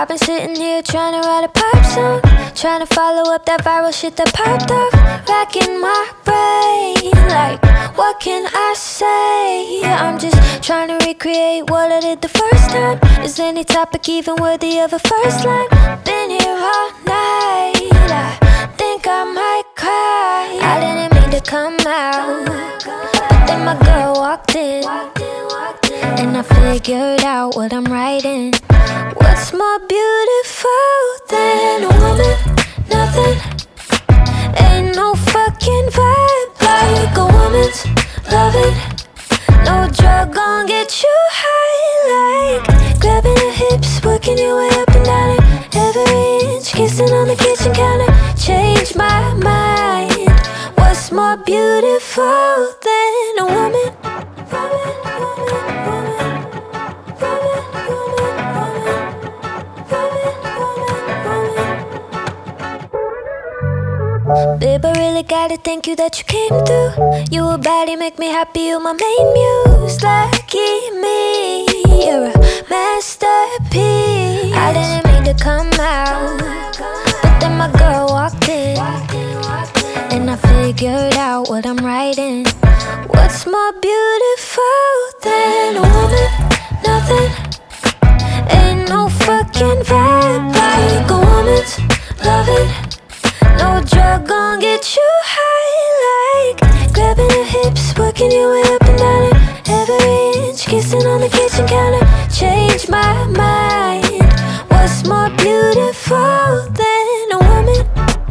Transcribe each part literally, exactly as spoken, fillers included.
I've been sitting here trying to write a pop song, trying to follow up that viral shit that popped off, racking my brain like, what can I say? I'm just trying to recreate what I did the first time. Is any topic even worthy of a first line? Been here all night, I think I might cry. I didn't mean to come out, but then my girl walked in, and I figured out what I'm writing. What's more beautiful than a woman? Nothing. Ain't no fucking vibe like a woman's loving. No drug gon' get you high, like grabbing your hips, working your way up and down it, every inch, kissing on the kitchen counter. Change my mind. What's more beautiful than a woman? Woman, woman, woman. Babe, I really gotta thank you that you came through. You a baddie, make me happy, you my main muse. Lucky me, you're a masterpiece. I didn't mean to come out, but then my girl walked in, and I figured out what I'm writing. What's more beautiful than a woman? Nothing. Ain't no fucking vibe like a woman's loving. No drug gon' get you high, like grabbing your hips, working your way up and down it, every inch, kissing on the kitchen counter. Change my mind. What's more beautiful than a woman?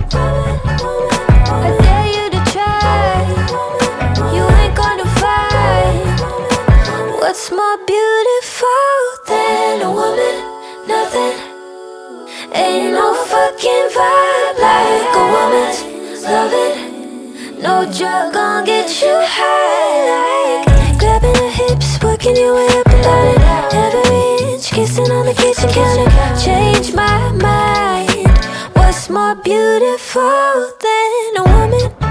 I dare you to try. You ain't gonna fight. What's more beautiful than a woman? Nothing. Ain't no fucking vibe like a woman's loving. No drug gon' get you high, like grabbing your hips, working your way up and down it, every inch, kissing on the kitchen counter. Change my mind. What's more beautiful than a woman?